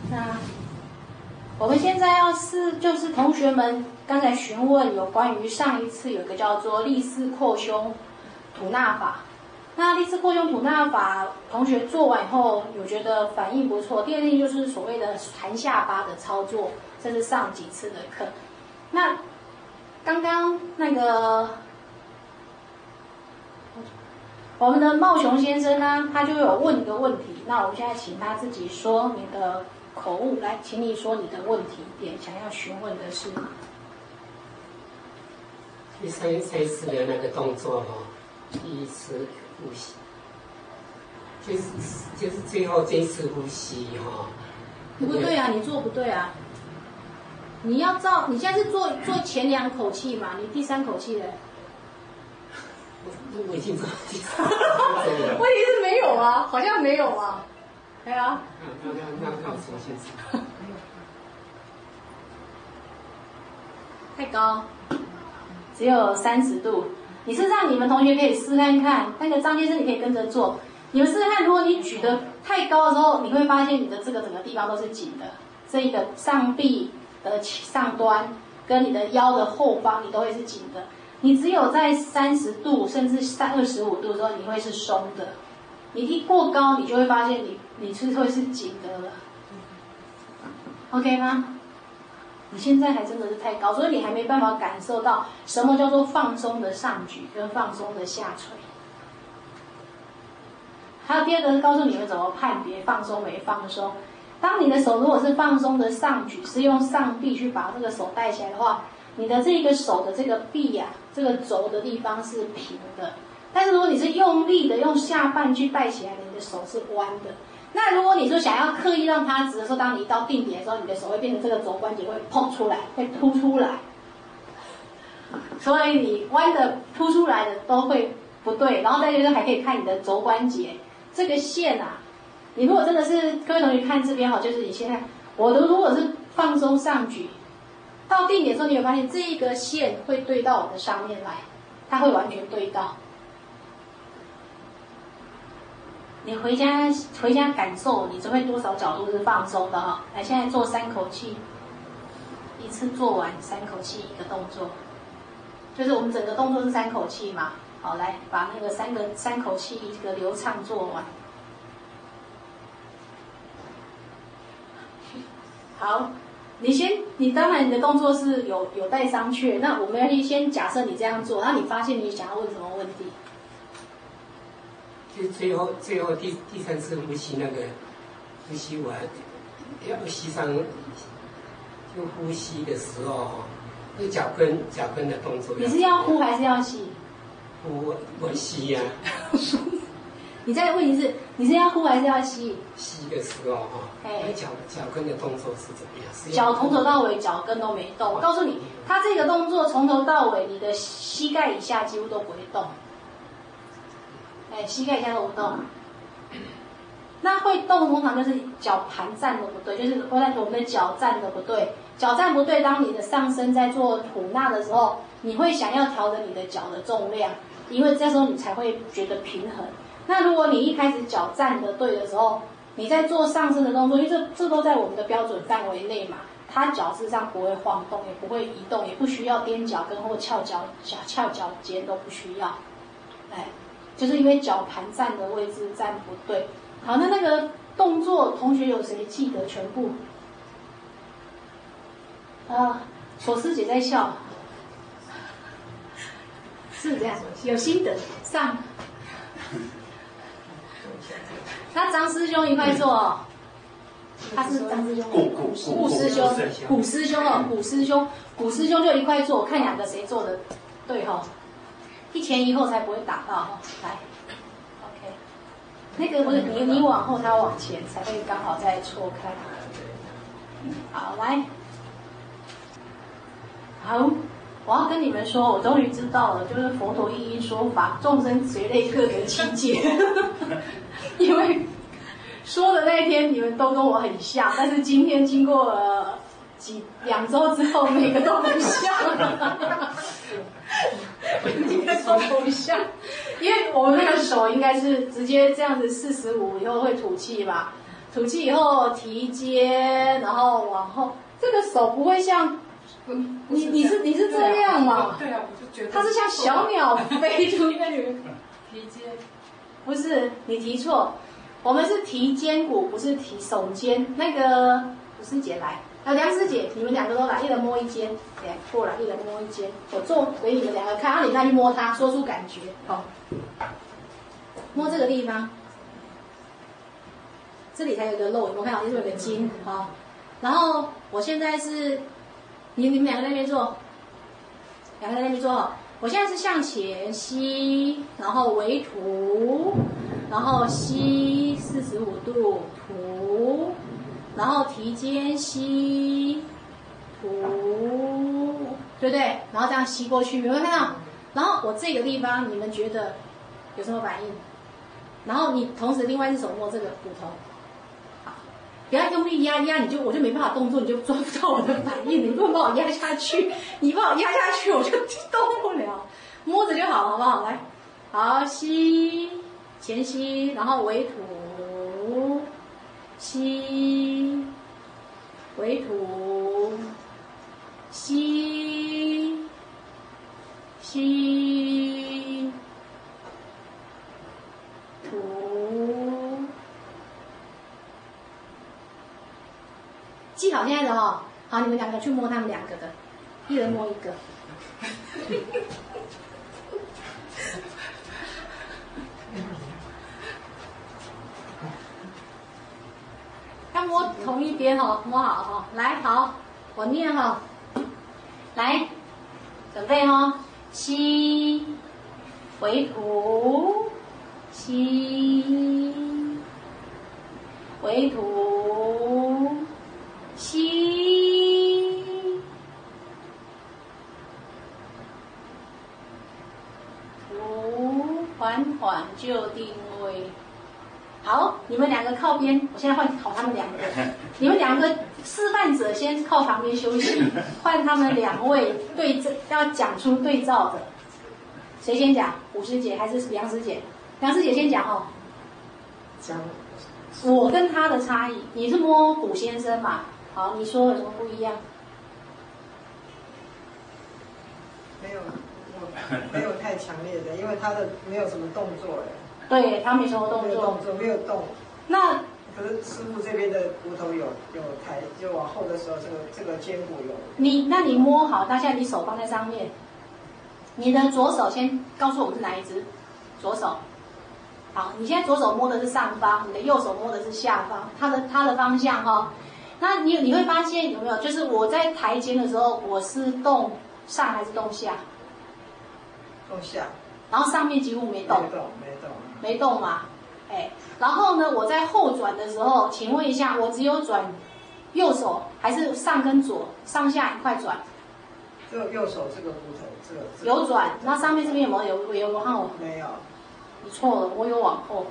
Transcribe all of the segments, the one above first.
那我们现在就是同学们刚才询问有关于上一次有个叫做立式扩胸吐纳法。那立式扩胸吐纳法，同学做完以后有觉得反应不错。第二件就是所谓的含下巴的操作，这是上几次的课。那刚刚那个我们的茂雄先生呢，他就有问一个问题，那我们现在请他自己说你的口误，来，请你说你的问题点，想要询问的是。 上一次的那个动作第一次呼吸，就是最后这一次呼吸不对啊，你做不对啊。你要照，你现在是做前2口气嘛？你第3口气的。 我已经做第3口气了。 问题是没有啊，好像没有啊。对啊。 那我重新试。 太高，只有30度。你是让你们同学可以试看看，那个张先生你可以跟着做。你们试试看，如果你举得太高的时候，你会发现你的这个整个地方都是紧的，这一个上臂的上端跟你的腰的后方，你都会是紧的。你只有在30度甚至25度的时候，你会是松的。你一过高，你就会发现你是会是紧的了。OK 吗？你现在还真的是太高，所以你还没办法感受到什么叫做放松的上举跟放松的下垂。还有第二个是告诉你们怎么判别放松没放松。当你的手如果是放松的上举，是用上臂去把这个手带起来的话，你的这个手的这个臂啊，这个轴的地方是平的。但是如果你是用力的用下半去带起来的，你的手是弯的。那如果你说想要刻意让它直的时候，当你一到定点的时候，你的手会变成这个肘关节会碰出来，会凸出来。所以你弯的凸出来的都会不对，然后再就是还可以看你的肘关节这个线啊。你如果真的是各位同学看这边就是你现在我的如果是放松上举，到定点的时候，你会发现这个线会对到我的上面来，它会完全对到。你回家感受，你只会多少角度是放松的哈。来，现在做3口气，一次做完3口气一个动作，就是我们整个动作是3口气嘛。好，来把那个3口气一个流畅做完。好，你当然你的动作是有待商榷。那我们要先假设你这样做，然后你发现你想要问什么问题？ 就最后第3次呼吸那个呼吸完，要吸上，就呼吸的时候那脚跟的动作。 你是要呼还是要吸？ 我吸呀。 你再问题是，你是要呼还是要吸？ 吸的时候那脚跟的动作是怎么样？ 脚从头到尾脚跟都没动。我告诉你，他这个动作从头到尾，你的膝盖以下几乎都不会动。膝盖以下都不动。那会动通常就是脚盘站的不对，就是我们的脚站的不对。脚站不对，当你的上身在做吐纳的时候，你会想要调整你的脚的重量，因为这时候你才会觉得平衡。那如果你一开始脚站的对的时候，你在做上身的动作，因为这都在我们的标准范围内嘛，它脚事实上不会晃动，也不会移动，也不需要踮脚跟或翘脚尖都不需要。就是因为脚盘站的位置站不对。好，那个动作同学有谁记得全部？锁师姐在笑，是这样，有心得上。那张师兄一块做哦，他是张师兄，顾师兄，古师兄哦，古师兄就一块做，我看2个谁做的对哈，一前一后才不会打到哈。来 ，OK， 那个不是你往后，他往前，才会刚好再错开。好，来，好。我要跟你们说，我终于知道了，就是佛陀一一说法，众生随类各得其解。因为说的那一天你们都跟我很像，但是今天经过了2周之后，每个都不像。应该都不像，因为我们那个手应该是直接这样子45以后会吐气嘛。 吐气以后提肩，然后往后，这个手不会像你是这样嘛？ 对啊，我就觉得它是像小鸟飞出去。 提肩， 不是，你提错，我们是提肩骨，不是提手肩。那个吴师姐来，梁师姐，你们两个都来，一人摸一肩，对，过来，一人摸一肩，我做给你们两个看，然后你再去摸它，说出感觉，好，摸这个地方，这里才有一个肉，有没有看到？这里有个筋，好，然后我现在是，你们两个在那边做，两个在那边做。我现在是向前吸，然后微吐，然后吸45度，吐，然后提肩吸，吐，对不对？然后这样吸过去，有没有看到？然后我这个地方，你们觉得有什么反应？然后你同时另外一只手摸这个骨头，好，不要用力压，我就没办法动作，你就抓不到我的反应，你不能把我压下去，你把我压下去，我就动不了，摸着就好了，好不好？来，好，吸，前吸，然后微吐，吸，微吐，吸，吸，吐。记好现在的哦，好，你们两个去摸他们两个的，一人摸一个。要摸同一边哦，摸好哈、哦，来，好，我念哈、哦，来，准备哦，吸，微吐，吸，微吐。吸，吐，缓缓就定位。好，你们两个靠边，我现在换考他们两个。你们两个示范者先靠旁边休息，换他们两位对照，要讲出对照的。谁先讲？吴师姐还是梁师姐？梁师姐先讲哦。 讲。 我跟他的差异，你是摸古先生嘛？好，你说有什么不一样？ 没有，我没有太强烈的，因为他的没有什么动作哎。 对，他没什么动作， 没有动。 那可是师傅这边的骨头有抬，就往后的时候，这个肩骨有。 那你摸好，当下你手放在上面，你的左手先告诉我们是哪一只，左手。好，你现在左手摸的是上方，你的右手摸的是下方，它的方向哈、哦。那你会发现有没有？就是我在抬肩的时候，我是动上还是动下？ 动下。 然后上面几乎没动。没动嘛，哎。然后呢，我在后转的时候，请问一下，我只有转右手还是上跟左，上下一块转？ 只有右手这个骨头，这个有转。那上面这边有没有有往后？ 没有。 你错了，我有往后。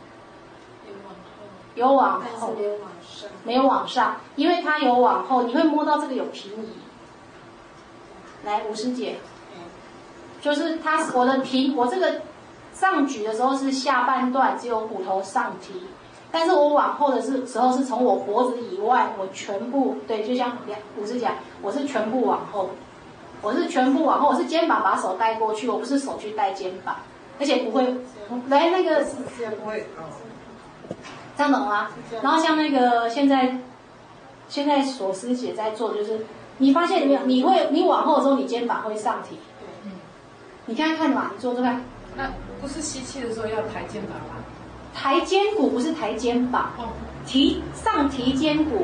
有往后， 但是没有往上， 没有往上，因为它有往后，你会摸到这个有平移。来，吴师姐，就是我这个上举的时候是下半段只有骨头上提，但是我往后的时候是从我脖子以外，我全部对，就像吴师讲，我是全部往后，我是肩膀把手带过去，我不是手去带肩膀，而且不会来那个这样不会这样懂吗？然后像那个现在所师姐在做，就是你发现没有？你往后的时候，你肩膀会上提。你看看嘛，你做做看。 那不是吸气的时候要抬肩膀吗？ 抬肩骨不是抬肩膀，提肩骨，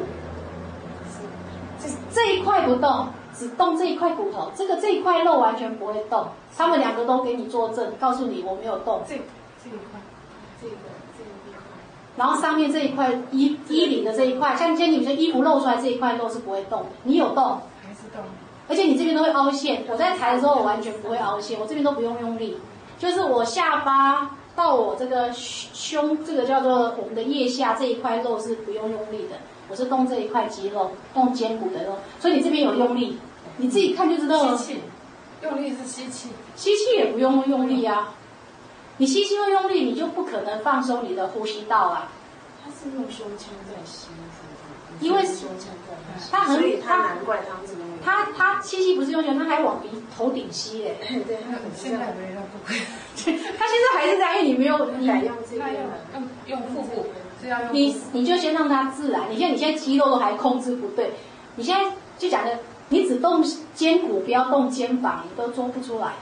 这一块不动，只动这一块骨头，这一块肉完全不会动。他们两个都给你作证，告诉你我没有动。 这一块，这个地方。 然后上面这一块衣领的这一块，像你们的衣服露出来这一块肉是不会动的，你有动， 还是动， 而且你这边都会凹陷。我在抬的时候，我完全不会凹陷，我这边都不用用力，就是我下巴到我这个胸，这个叫做我们的腋下这一块肉是不用用力的，我是动这一块肌肉，动肩骨的肉，所以你这边有用力，你自己看就知道了。 吸气，用力是吸气， 吸气也不用用力啊。你吸气会用力，你就不可能放松你的呼吸道啦。 他是用胸腔在吸， 因为胸腔在吸， 他所以他难怪他们这么他吸不是用胸，他还往头顶吸嘞。 对，他现在没有不会， 他现在还是这样，因为你没有你改用这个他用腹部，是要用你就先让它自然。你现在肌肉都还控制不对，你现在就讲的，你只动肩骨，不要动肩膀，你都做不出来。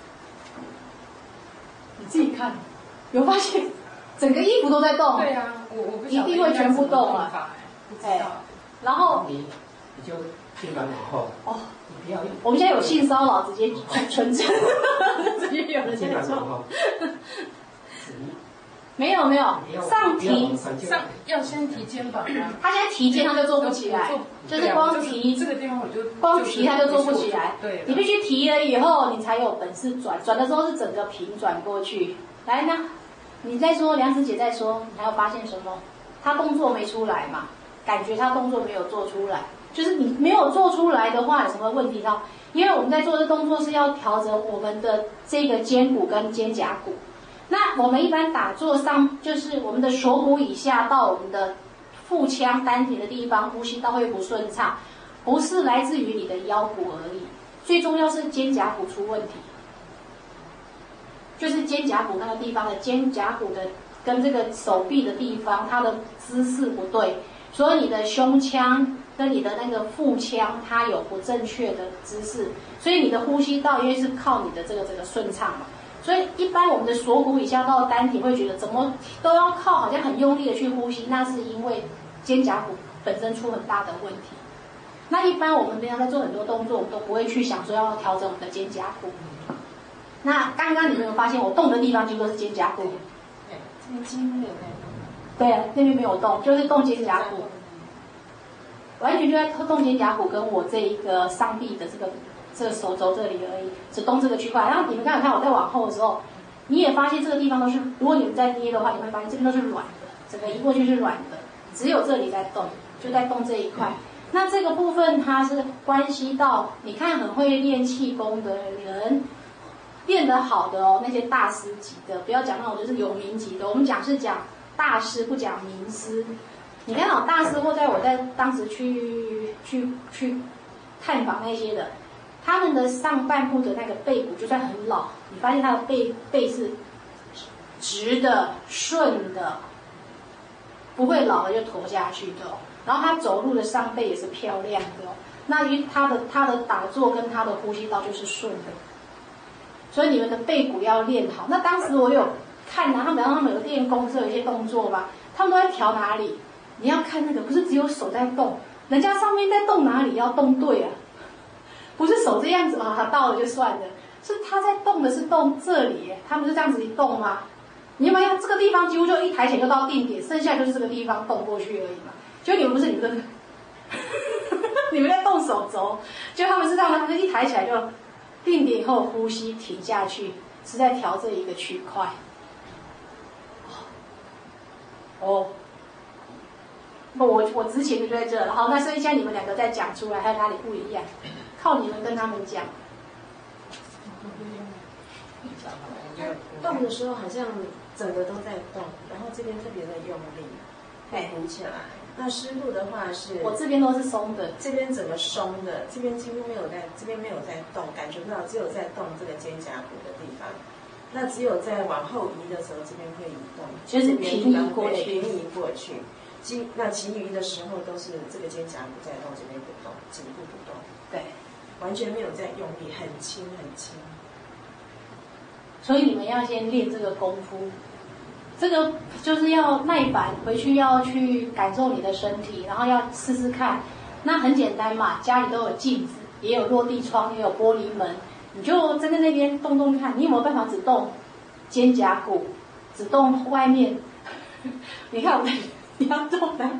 你自己看，有发现整个衣服都在动？ 对啊，我不一定会全部动啊。 不知道。 然后你就肩膀往后哦， 你不要用。 我们现在有性骚扰，直接纯正，直接有人在说。没有，上提要先提肩膀啊。 他现在提肩他就做不起来，就是光提这个地方我就光提他就做不起来。 对， 你必须提了以后，你才有本事转的时候是整个平转过去。来呢，你再说，梁子姐再说，你还有发现什么？他动作没出来嘛？感觉他动作没有做出来，就是你没有做出来的话，有什么问题呢？因为我们在做的动作是要调整我们的这个肩骨跟肩胛骨。那我们一般打坐上，就是我们的锁骨以下到我们的腹腔丹田的地方，呼吸道会不顺畅，不是来自于你的腰骨而已，最重要是肩胛骨出问题，就是肩胛骨那个地方的肩胛骨的跟这个手臂的地方，它的姿势不对，所以你的胸腔跟你的那个腹腔它有不正确的姿势，所以你的呼吸道因为是靠你的这个顺畅嘛。所以一般我们的锁骨以下到丹田会觉得怎么都要靠好像很用力的去呼吸，那是因为肩胛骨本身出很大的问题。那一般我们平常在做很多动作，我们都不会去想说要调整我们的肩胛骨。那刚刚你们有发现我动的地方几乎都是肩胛骨？ 对，这边几乎没有在动。 对啊，那边没有动，就是动肩胛骨，完全就在动肩胛骨跟我这一个上臂的这个手肘这里而已，只动这个区块。然后你们刚才看我在往后的时候，你也发现这个地方都是，如果你们在捏的话，你会发现这边都是软的，整个移过去是软的，只有这里在动，就在动这一块。那这个部分它是关系到，你看很会练气功的人，练得好的哦，那些大师级的，不要讲那种就是有名级的，我们讲是讲大师，不讲名师。你看哦，大师或在我在当时去探访那些的。他们的上半部的那个背骨就算很老，你发现他的背是直的、顺的，不会老了就驼下去的哦。然后他走路的上背也是漂亮的哦。那因为他的打坐跟他的呼吸道就是顺的，所以你们的背骨要练好。那当时我有看他们有练功是有一些动作吧，他们都在调哪里？你要看那个，不是只有手在动，人家上面在动哪里要动对啊。不是手这样子啊，到了就算了，是他在动的是动这里，他不是这样子一动吗？你有没有这个地方几乎就一抬起来就到定点，剩下就是这个地方动过去而已嘛？就你们不是你们的，你们在动手肘，就他们是这样，他们一抬起来就定点以后呼吸停下去，是在调这一个区块。哦。我之前就在这了，好，那所以现在你们两个再讲出来，还有哪里不一样？靠你们跟他们讲。 动的时候好像整个都在动，然后这边特别的用力，会鼓起来。那湿度的话是， 我这边都是松的， 这边整个松的，这边几乎没有在，这边没有在动，感觉不到，只有在动这个肩胛骨的地方。那只有在往后移的时候，这边会移动， 就是平移过去， 平移过去。那其余的时候都是这个肩胛骨在动，这边不动，颈部不动， 对， 完全没有在用力，很轻很轻。 所以你们要先练这个功夫，这个就是要耐烦，回去要去感受你的身体，然后要试试看。那很简单嘛，家里都有镜子，也有落地窗，也有玻璃门，你就站在那边动动看，你有没有办法只动肩胛骨，只动外面？你看我。你要动的，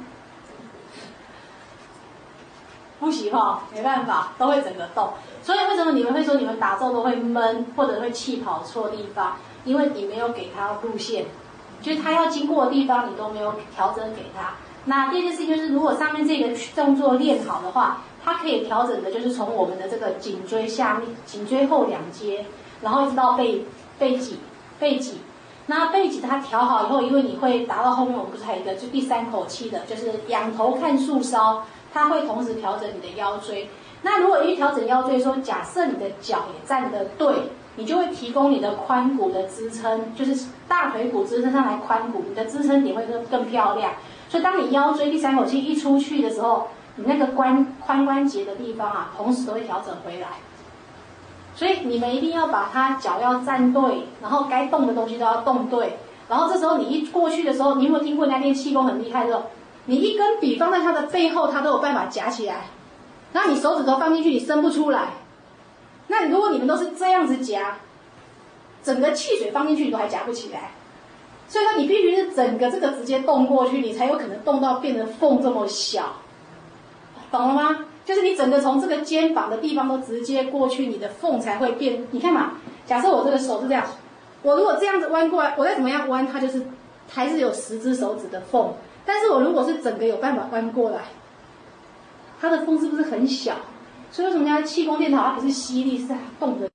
不行哈，没办法，都会整个动。所以为什么你们会说你们打坐都会闷，或者会气跑错地方？因为你没有给他路线，就是他要经过的地方你都没有调整给他。那第二件事情就是，如果上面这个动作练好的话，它可以调整的就是从我们的这个颈椎下面、颈椎后2阶，然后一直到背脊。 那背脊它调好以后，因为你会达到后面，我们不是还有一个就第3口气的，就是仰头看树梢，它会同时调整你的腰椎。那如果一调整腰椎说，假设你的脚也站得对，你就会提供你的髋骨的支撑，就是大腿骨支撑上来髋骨，你的支撑点会更漂亮。所以当你腰椎第3口气一出去的时候，你那个髋关节的地方啊，同时都会调整回来。所以你们一定要把它脚要站对，然后该动的东西都要动对。然后这时候你一过去的时候，你有没有听过人家练气功很厉害的？你一根笔放在它的背后，它都有办法夹起来。然后你手指头放进去，你伸不出来。那如果你们都是这样子夹，整个汽水放进去你都还夹不起来。所以说你必须是整个这个直接动过去，你才有可能动到变成缝这么小，懂了吗？就是你整个从这个肩膀的地方都直接过去，你的缝才会变。你看嘛，假设我这个手是这样，我如果这样子弯过来，我再怎么样弯，它就是还是有10只手指的缝。但是我如果是整个有办法弯过来，它的缝是不是很小？所以为什么人家气功练好，它不是吸力，是它动的。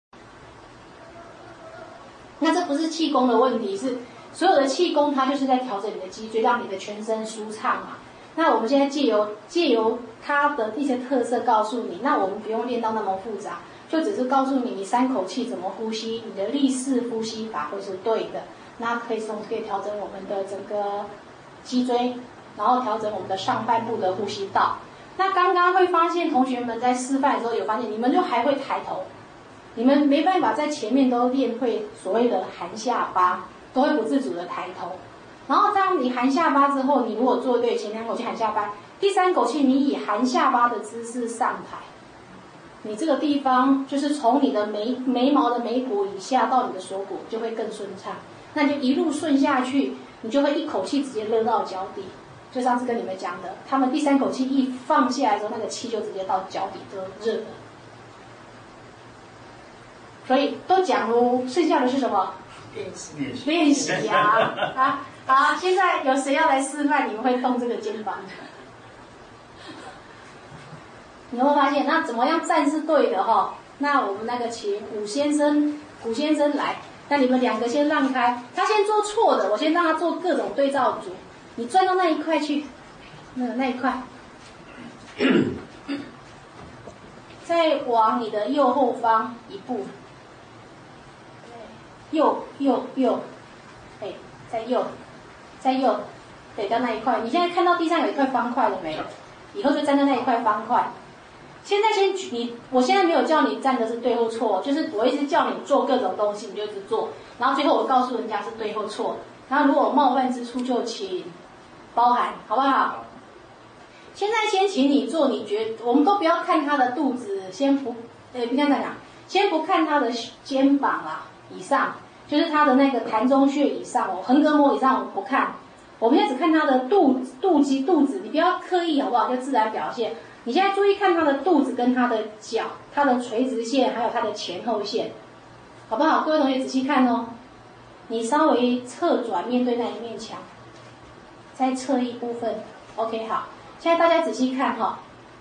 那这不是气功的问题，是所有的气功它就是在调整你的脊椎，让你的全身舒畅嘛。那我们现在借由它的一些特色告诉你，那我们不用练到那么复杂，就只是告诉你3口气怎么呼吸，你的立式呼吸法会是对的。那可以调整我们的整个脊椎，然后调整我们的上半部的呼吸道。那刚刚会发现同学们在示范的时候有发现，你们就还会抬头，你们没办法在前面都练会所谓的含下巴，都会不自主的抬头。然后当你含下巴之后，你如果做对前2口气含下巴，第3口气你以含下巴的姿势上台，你这个地方就是从你的眉毛的眉骨以下到你的锁骨就会更顺畅。那你就一路顺下去，你就会一口气直接热到脚底。就上次跟你们讲的，他们第3口气一放下来之后，那个气就直接到脚底就热了。所以都讲喽，剩下的是什么？练习呀！好，现在有谁要来示范？你们会动这个肩膀？你会发现，那怎么样站是对的哈？那我们那个请古先生来，那你们2个先让开，他先做错的，我先让他做各种对照组。你转到那一块去，那一块，再往你的右后方一步，右，哎，再右，对，到那一块。你现在看到地上有一块方块了没有？以后就站在那一块方块。现在我现在没有叫你站的是对或错，就是我一直叫你做各种东西，你就一直做，然后最后我告诉人家是对或错，然后如果有冒犯之处就请包涵，好不好？现在先请你做，我们都不要看他的肚子，不看他讲，先不看他的肩膀啊以上，就是他的那个膻中穴以上哦，横膈膜以上我们不看，我们现在只看他的肚子，你不要刻意好不好？就自然表现。你现在注意看他的肚子跟他的脚，他的垂直线还有他的前后线，好不好？各位同学仔细看哦，你稍微侧转面对那一面墙。再侧一部分 ，OK， 好。现在大家仔细看哈，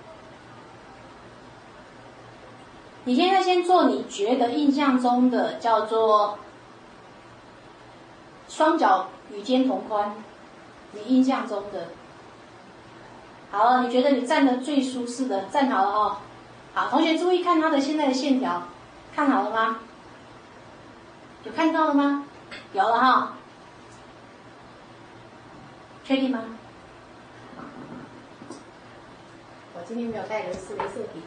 你现在先做你觉得印象中的叫做双脚与肩同宽，你印象中的。好了，你觉得你站得最舒适的，站好了哦。好，同学注意看他的现在的线条，看好了吗？有看到了吗？有了哈。确定吗？我今天没有带镭射笔，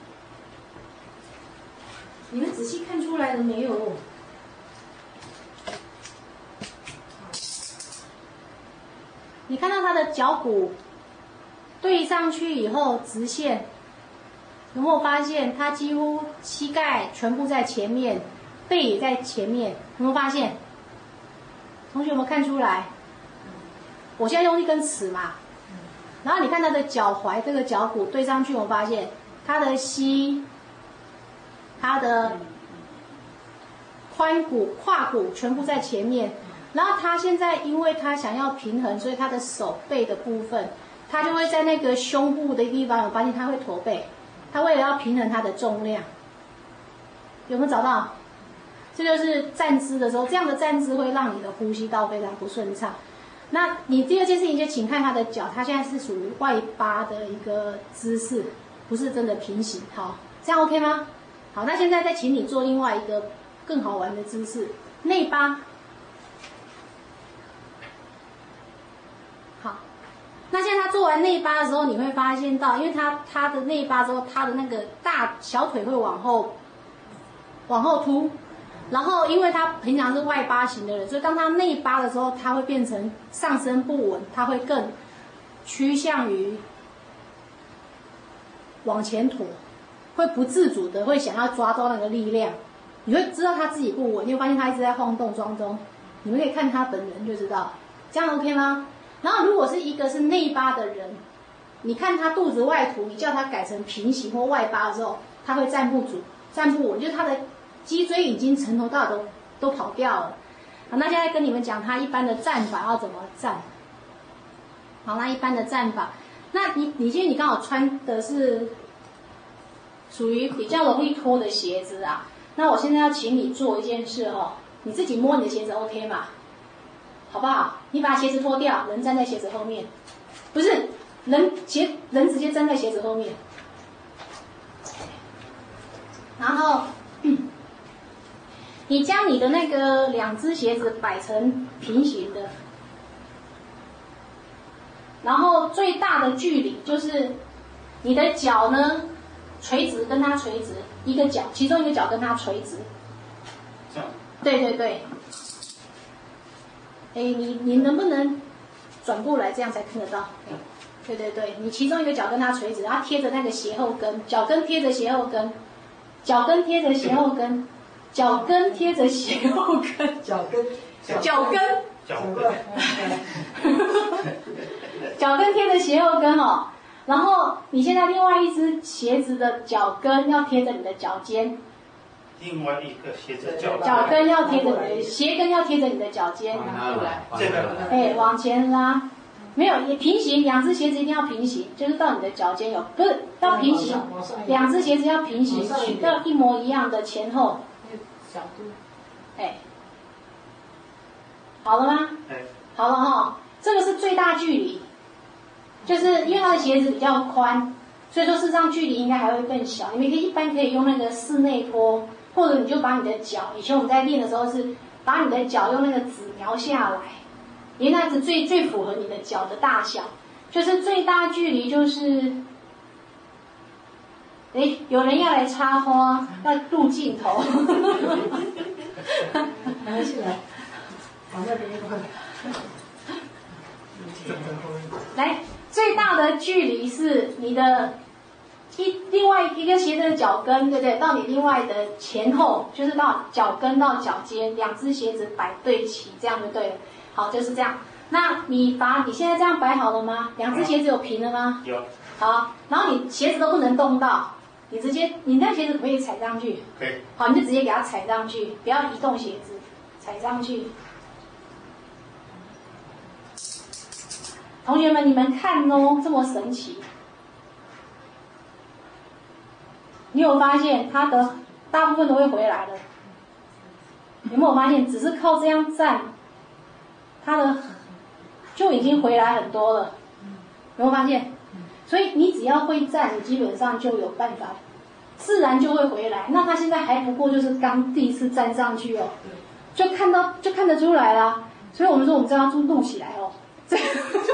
你们仔细看出来了没有？你看到他的脚骨对上去以后直线，有没有发现他几乎膝盖全部在前面，背也在前面，有没有发现？同学有没有看出来？我现在用一根尺嘛，然后你看他的脚踝这个脚骨对上去，我发现他的膝、他的髋骨、胯骨全部在前面，然后他现在因为他想要平衡，所以他的手背的部分，他就会在那个胸部的地方，我发现他会驼背，他为了要平衡他的重量，有没有找到？ 这就是站姿的时候，这样的站姿会让你的呼吸道非常不顺畅。那你第二件事情就请看他的脚，他现在是属于外八的一个姿势，不是真的平行。好，这样 OK 吗？好，那现在再请你做另外一个更好玩的姿势，内八。好，那现在他做完内八的时候，你会发现到，因为他的内八之后，他的那个小腿会往后凸。然后，因为他平常是外八型的人，所以当他内八的时候，他会变成上身不稳，他会更趋向于往前驼，会不自主的会想要抓到那个力量。你会知道他自己不稳，你会发现他一直在晃动当中。你们可以看他本人就知道，这样 OK 吗？然后，如果是一个是内八的人，你看他肚子外凸，你叫他改成平行或外八的时候，他会站不住、站不稳，就是他的脊椎已经从头到尾都跑掉了。好，那现在跟你们讲他一般的站法要怎么站。好，那一般的站法，那你因为你刚好穿的是属于比较容易脱的鞋子啊，那我现在要请你做一件事哦，你自己摸你的鞋子 OK 吗？好不好？你把鞋子脱掉，人站在鞋子后面，不是人直接站在鞋子后面，然后。你将你的那个两只鞋子摆成平行的，然后最大的距离就是你的脚呢垂直跟它垂直，一个脚，其中一个脚跟它垂直。这样。对对对。哎，你能不能转过来，这样才看得到？对对对，你其中一个脚跟它垂直，它贴着那个鞋后跟，脚跟贴着鞋后跟，脚跟贴着鞋后跟。脚跟贴着鞋后跟，脚跟贴着鞋后跟哦。然后你现在另外一只鞋子的脚跟要贴着你的脚尖， 另外一个鞋子脚跟要贴着你的鞋跟要贴着你的脚尖， 这个哎往前拉，没有也平行，两只鞋子一定要平行，就是到你的脚尖有，不是要平行，两只鞋子要平行，要一模一样的前后。角度，哎，好了吗？好了哈，这个是最大距离，就是因为它的鞋子比较宽，所以说事实上距离应该还会更小。你们一般可以用那个室内拖，或者你就把你的脚，以前我们在练的时候是把你的脚用那个纸描下来，因为那样子最符合你的脚的大小，就是最大距离就是。哎，有人要来插花，要录镜头。 拿起来，往那边一块。 来，最大的距离是你的另外一个鞋子的脚跟，对不对？到你另外的前后，就是到脚跟到脚尖，两只鞋子摆对齐，这样就对了。好，就是这样。那你现在这样摆好了吗？两只鞋子有平了吗？ 有。 好，然后你鞋子都不能动到。你那鞋子可不可以踩上去？ 可以。 好，你就直接给它踩上去，不要移动鞋子，踩上去。同学们，你们看哦，这么神奇。你有发现它的大部分都会回来的？有没有发现，只是靠这样站，它的就已经回来很多了？有没有发现？所以你只要会站，你基本上就有办法，自然就会回来。那他现在还不过就是刚第一次站上去哦，就看得出来啦。所以我们说我们这要录起来哦，这个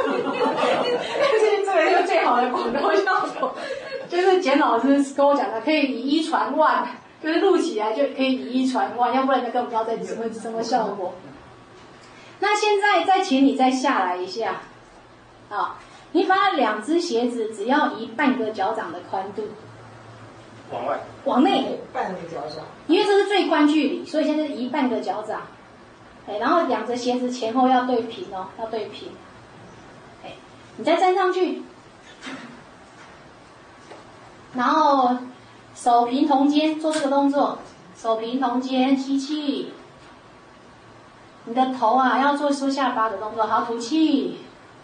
是最好的广告效果，就是简老师跟我讲的，可以以一传万，就是录起来就可以以一传万，要不然就根本不知道在什么效果。那现在再请你再下来一下，啊。你把两只鞋子只要移半个脚掌的宽度， 往外， 往内， 半个脚掌， 因为这是最宽距离，所以现在是移半个脚掌，哎，然后两只鞋子前后要对平哦，要对平，哎，你再站上去，然后手平同肩做这个动作，手平同肩，吸气，你的头啊要做收下巴的动作，好，吐气。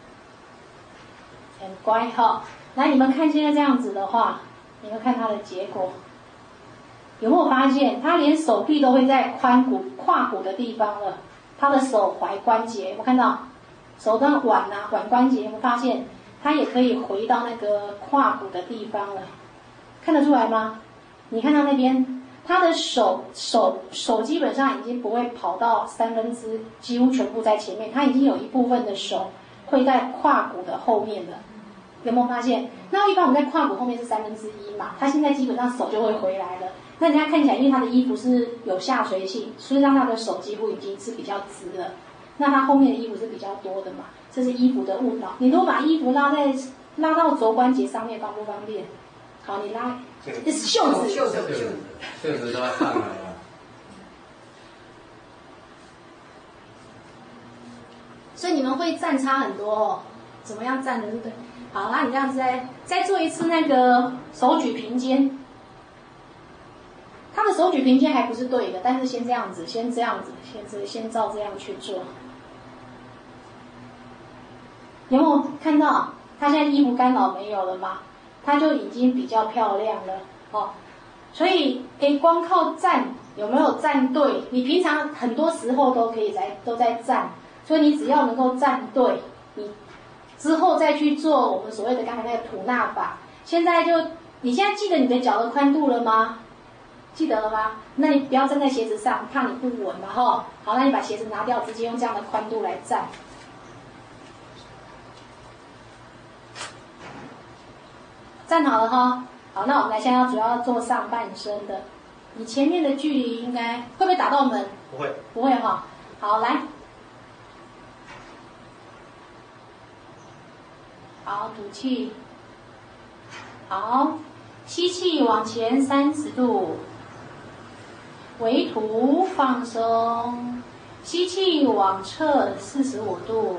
很乖哈，来你们看现在这样子的话，你们看它的结果。 有没有发现，他连手臂都会在髋骨、胯骨的地方了？他的手踝关节，我看到手的腕啊、腕关节，有没有发现？他也可以回到那个胯骨的地方了，看得出来吗？你看到那边，他的手基本上已经不会跑到3/4，几乎全部在前面，他已经有一部分的手会在胯骨的后面了，有没有发现？那一般我们在胯骨后面是1/3嘛，他现在基本上手就会回来了。那人家看起来，因为他的衣服是有下垂性，所以让他的手几乎已经是比较直了。那他后面的衣服是比较多的嘛，这是衣服的误导。你如果把衣服拉到肘关节上面，方不方便？好，你拉，这是袖子都要上来了。 所以你们会站差很多哦，怎么样站的，对不对？好，那你这样子再做一次那个手举平肩。他的手举平肩还不是对的，但是先这样子，先照这样去做。有没有看到他现在衣服干扰没有了吗？他就已经比较漂亮了哦。所以光靠站有没有站对？你平常很多时候都可以都在站，所以你只要能够站对，你之后再去做我们所谓的刚才那个吐纳法。你现在记得你的脚的宽度了吗？记得了吗？那你不要站在鞋子上，怕你不稳嘛哈。好，那你把鞋子拿掉，直接用这样的宽度来站。站好了哈。好，那我们现在主要做上半身的。你前面的距离应该会不会打到门？ 不会， 不会哈。好，来。好，吐气。好，吸气往前30度。微吐放松，吸气往侧45度，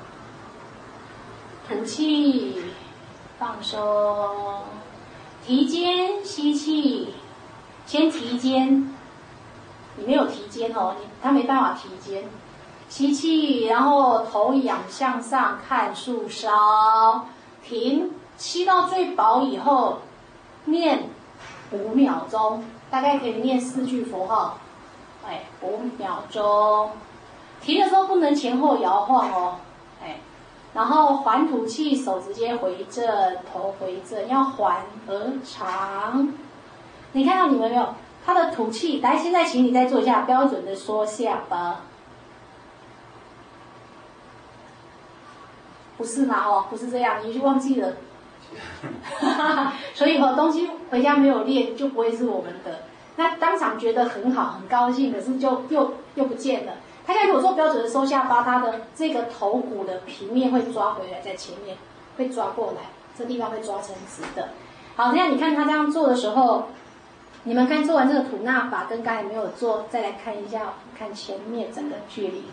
吐气放松，提肩吸气，先提肩，你没有提肩哦，他没办法提肩，吸气，然后头仰向上看树梢，停，吸到最饱以后，念5秒钟。大概可以念4句佛号，5秒钟。停的时候不能前后摇晃哦，然后缓吐气，手直接回正，头回正，要缓而长。你看到你们没有？他的吐气，来，现在请你再做一下标准的缩下巴。不是嘛？哦，不是这样，你就忘记了。所以东西回家没有练就不会是我们的。那当场觉得很好很高兴，可是就又不见了。他现在如果做标准的收下巴，他的这个头骨的平面会抓回来，在前面会抓过来，这地方会抓成直的。好，这样你看他这样做的时候，你们看做完这个吐纳法跟刚才没有做，再来看一下，看前面整个距离，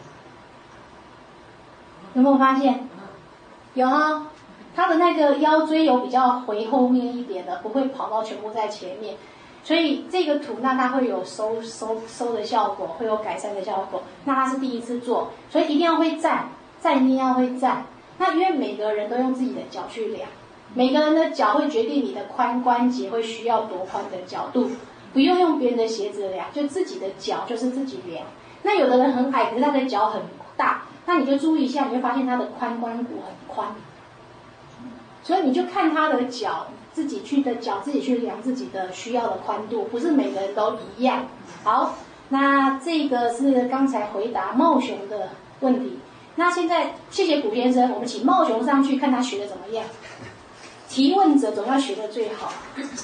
有没有发现？有啊。他的那个腰椎有比较回后面一点的，不会跑到全部在前面，所以这个吐纳它会有收的效果，会有改善的效果。那他是第一次做，所以一定要会站一定要会站。那因为每个人都用自己的脚去量，每个人的脚会决定你的髋关节会需要多宽的角度，不用用别人的鞋子量，就自己的脚就是自己量。那有的人很矮，可是他的脚很大，那你就注意一下，你会发现他的髋关骨很宽。所以你就看他的脚，自己去量自己的需要的宽度，不是每个人都一样。好，那这个是刚才回答茂雄的问题。那现在谢谢古先生，我们请茂雄上去看他学的怎么样。提问者总要学的最好。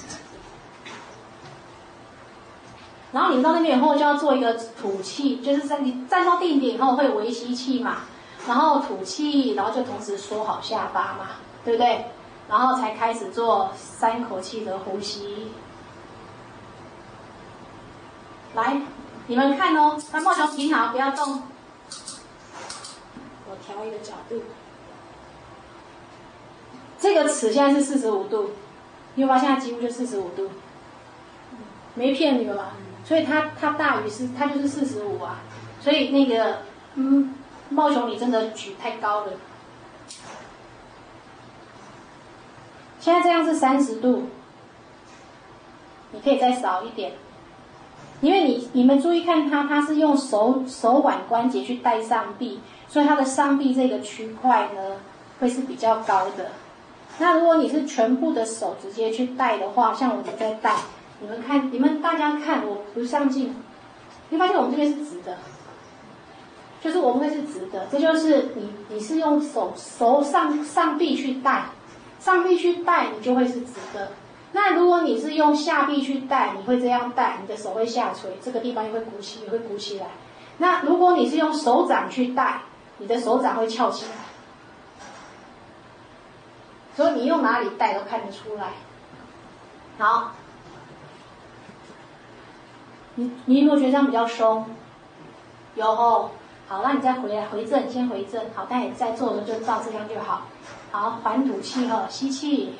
然后你们到那边以后就要做一个吐气，就是你站到定点以后会微吸气嘛，然后吐气，然后就同时缩好下巴嘛。对不对？然后才开始做3口气的呼吸。来，你们看哦，那茂雄停好，不要动。我调一个角度。这个尺现在是45度，你有发现它几乎就45度，没骗你们吧？所以它大于它就是45啊。所以那个茂雄你真的举太高了。现在这样是30度，你可以再少一点， 因为你们注意看它是用手腕关节去带上臂，所以它的上臂这个区块呢会是比较高的。那如果你是全部的手直接去带的话，像我们在带，你们大家看，我不上镜，你发现我们这边是直的，就是我们会是直的，这就是你是用手上臂去带，上臂去带你就会是直的。那如果你是用下臂去带，你会这样带，你的手会下垂，这个地方也会鼓起来。那如果你是用手掌去带，你的手掌会翘起来。所以你用哪里带都看得出来。好，你有没有觉得这样比较松？有哦。好，那你再回正，先回正。好，但你在做的时候就照这样就好。好，缓吐气哈，吸气，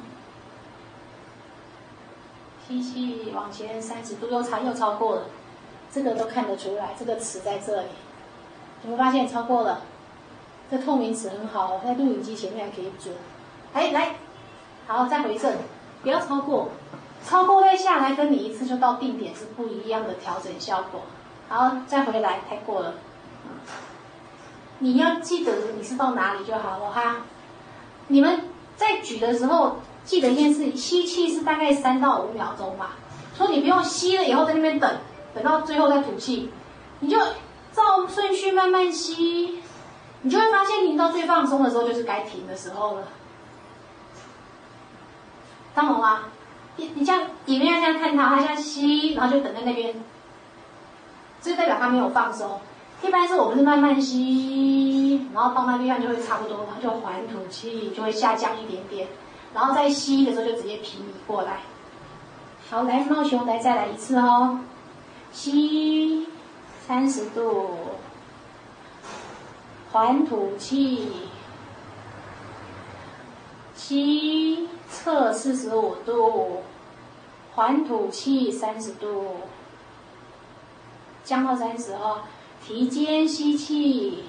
吸气往前30度，又超过了，这个都看得出来，这个尺在这里，有没有发现超过了？这透明尺很好哦，在录影机前面还可以准。哎，来，好，再回正，不要超过，超过再下来，跟你一次就到定点是不一样的调整效果。好，再回来，太过了。你要记得你是到哪里就好了哈。你们在举的时候，记得一件事，吸气是大概3到5秒钟吧。所以你不用吸了以后在那边等到最后再吐气，你就照顺序慢慢吸，你就会发现你到最放松的时候就是该停的时候了。当懂吗？你这样，你们要这样看它，它这样吸，然后就等在那边，这代表它没有放松。一般是我们是慢慢吸，然后到那地方就会差不多，就缓吐气，就会下降一点点，然后再吸的时候就直接平移过来。好，来猫熊，再来一次哦，吸30度，缓吐气，吸侧45度，缓吐气30度，降到30哦。提肩吸气，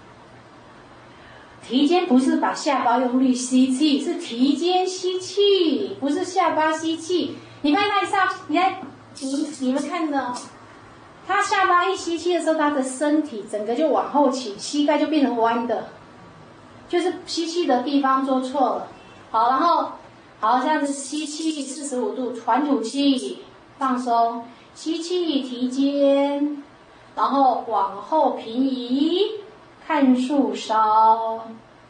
提肩不是把下巴用力吸气，是提肩吸气，不是下巴吸气。你看他一下，你们看的，他下巴一吸气的时候，他的身体整个就往后倾，膝盖就变成弯的，就是吸气的地方做错了。好，然后好这样子吸气45度，缓吐气放松，吸气提肩。然后往后平移，看树梢。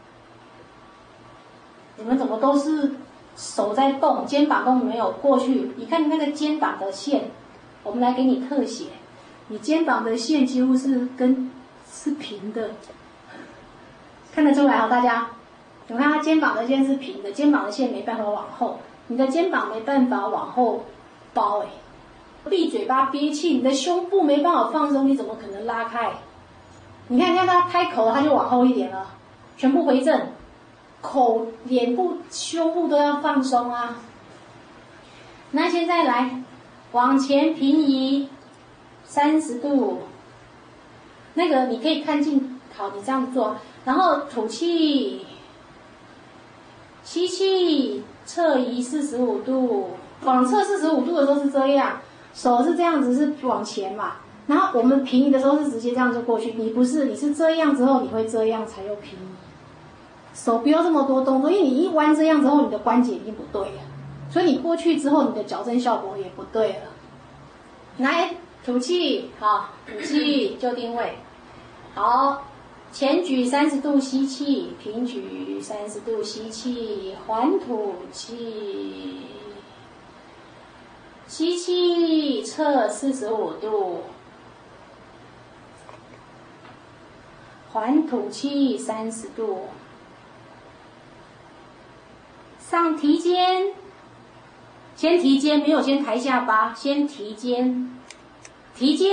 你们怎么都是手在动，肩膀都没有过去？你看那个肩膀的线，我们来给你特写。你肩膀的线几乎是平的，看得出来哦，大家。你看他肩膀的线是平的，肩膀的线没办法往后，你的肩膀没办法往后包闭嘴巴憋气，你的胸部没办法放松，你怎么可能拉开？你看他开口了，他就往后一点了，全部回正，口、脸部、胸部都要放松啊。那现在来，往前平移30度，那个你可以看近，好，你这样做，然后吐气，吸气，侧移45度，往侧45度的时候是这样。手是这样子，是往前嘛，然后我们平移的时候是直接这样就过去。你不是，你是这样之后你会这样才有平移。手不要这么多动作，因为你一弯这样之后，你的关节已经不对了，所以你过去之后，你的矫正效果也不对了。来，吐气，好，吐气就定位，好，前举30度吸气，平举30度吸气，缓吐气。吸气，侧45度，缓吐气30度，上提肩，先提肩，没有先抬下巴，先提肩，提肩，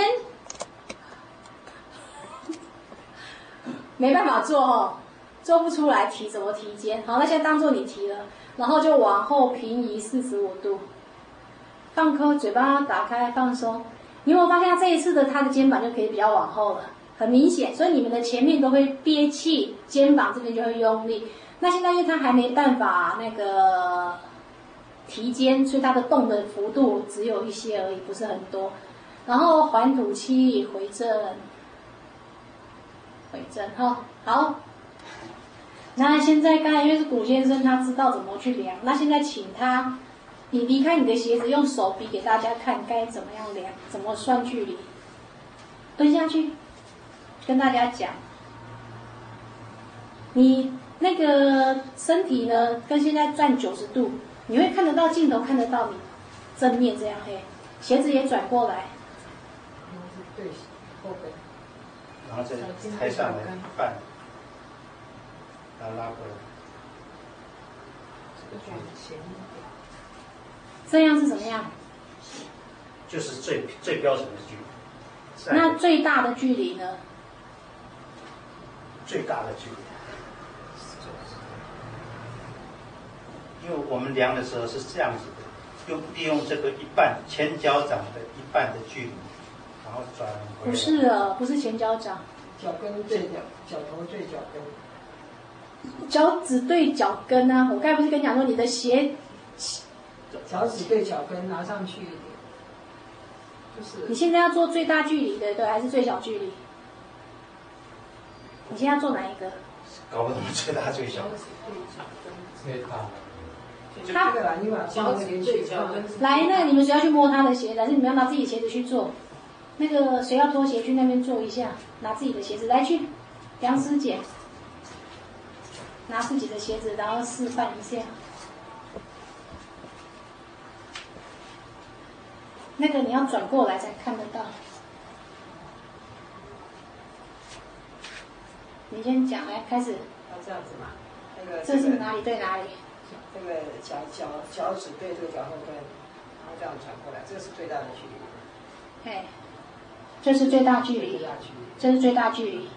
没办法做哦，做不出来提怎么提肩？好，那现在当做你提了，然后就往后平移45度。放空，嘴巴打开，放松。你有没有发现这一次他的肩膀就可以比较往后了，很明显。所以你们的前面都会憋气，肩膀这边就会用力。那现在因为他还没办法那个提肩，所以他的动的幅度只有一些而已，不是很多。 然后环吐气，回正，回正哈。好，那现在刚才因为是古先生，他知道怎么去量，那现在请他，你离开你的鞋子，用手比给大家看该怎么样量，怎么算距离。蹲下去，跟大家讲，你那个身体呢，跟现在转90度，你会看得到镜头，看得到你正面这样嘿，鞋子也转过来， 对后背， 然后再抬上来一半，然后拉回来。 这样是怎么样？ 就是最标准的距离。 那最大的距离呢？ 最大的距离，因为我们量的时候是这样子的，利用这个一半前脚掌的一半的距离，然后转回来。 不是了，不是前脚掌， 脚跟对脚头对脚跟， 脚趾对脚跟啊！我刚才不是跟你讲说，你的鞋， 脚趾对脚跟拿上去一点，就是你现在要做最大距离的，对，还是最小距离？你现在要做哪一个？ 搞不懂最大最小。 最大的。 就这个啦，你把脚趾对脚跟。 来，那你们谁要去摸他的鞋子，还是你们要拿自己的鞋子去做？那个谁要脱鞋去那边做一下，拿自己的鞋子来去，梁师姐，拿自己的鞋子，然后示范一下。那个你要转过来才看得到。你先讲，来开始。 要这样子嘛，那个这是哪里对哪里？ 这个脚趾对这个脚后跟，然后这样转过来，这个是最大的距离。 嘿，这是最大距离， 最大距离。 这是最大距离。